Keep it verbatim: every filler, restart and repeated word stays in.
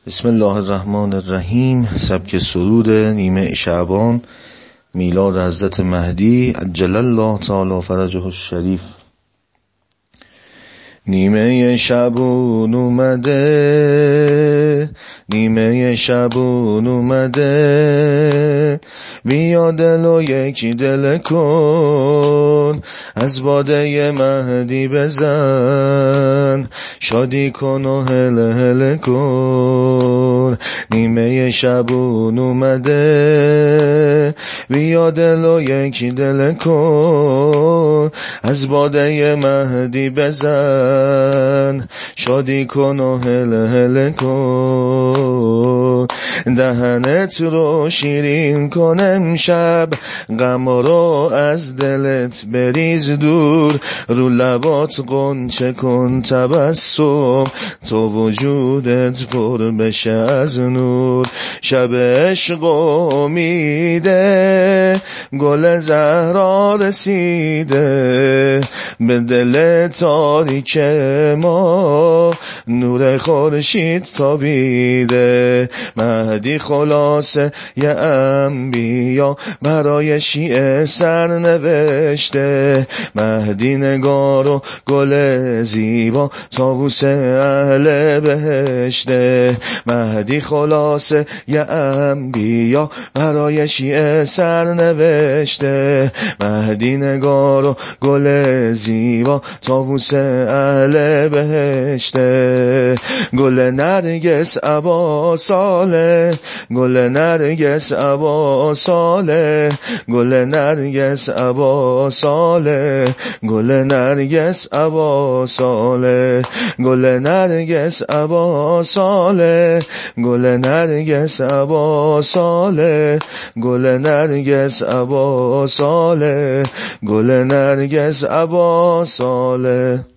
بسم الله الرحمن الرحیم. سبک سرود نیمه شعبان، میلاد حضرت مهدی عجل الله تعالی فرجه الشریف. نیمه شعبان اومده، نیمه شعبان اومده، بیا دل و یکی دل کن، از باده مهدی بزن، شادی کن و هل هل کن. نیمه شعبان اومده، بیا دل و یکی دل کن، از باده مهدی بزن، شادی کن و هل هل کن. دهنت رو شیرین کن امشب، غم رو از دلت بریز دور، رو لبات غنچه کن تبسم، تو وجودت پر بشه از نور. شب عشق امیده، گل زهرا رسیده، به دل تاریک ما نور خورشید تابیده. مهدی خلاصه یه انبیا برای شیعه سر نوشته، مهدی نگار و گل زیبا طاووس اهل بهشته. مهدی خلاصه یه انبیا برای شیعه سر نوشته، مهدی نگار و گل زیبا طاووس اهل بهشته. گل نرگس ابا صالح، گل نرگس ابا صالح، گل نرگس ابا صالح، گل نرگس ابا صالح، گل نرگس ابا صالح، گل نرگس ابا صالح، گل نرگس ابا صالح، گل نرگس ابا صالح.